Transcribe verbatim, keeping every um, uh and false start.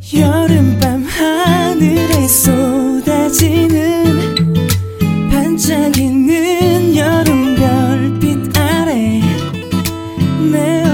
여름밤 하늘에 쏟아지는 반짝이는 여름 별빛 아래 내